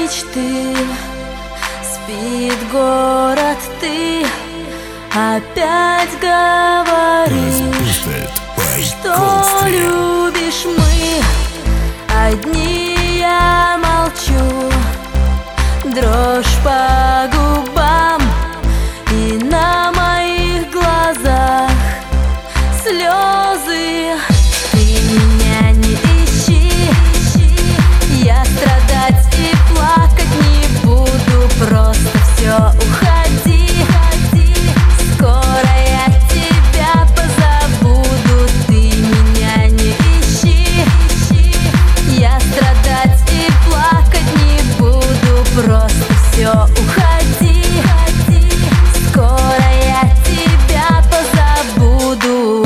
мечты. Спит город, ты опять говоришь, что любишь мы. Одни я молчу, дрожь по губам, и на моих глазах слезы. Ты меня не ищи, я страдать и плакать не буду. Просто все, уходи, скоро я тебя позабуду. Ты меня не ищи, я страдать и плакать не буду. Просто все, уходи, скоро я тебя позабуду.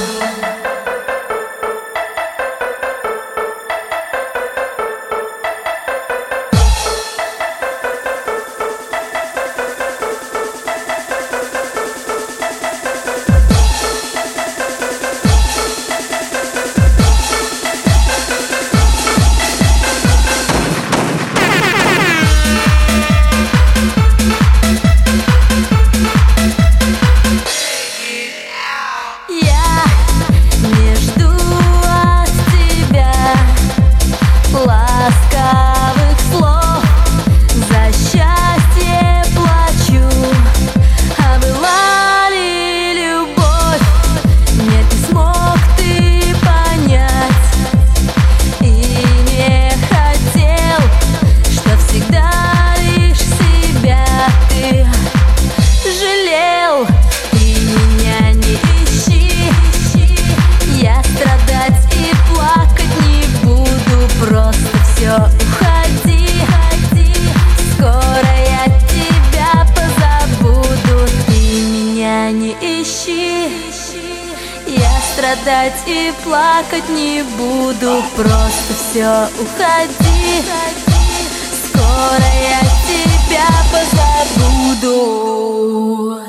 Ласковых слов, за счастье плачу. А была ли любовь? Нет, не смог ты понять, и не хотел, что всегда лишь себя ты жалел. Ты меня не ищи, я страдать и плакать не буду. Просто все, уходи, скоро я тебя позабуду. Ты меня не ищи, я страдать и плакать не буду. Просто все, уходи, скоро я тебя позабуду.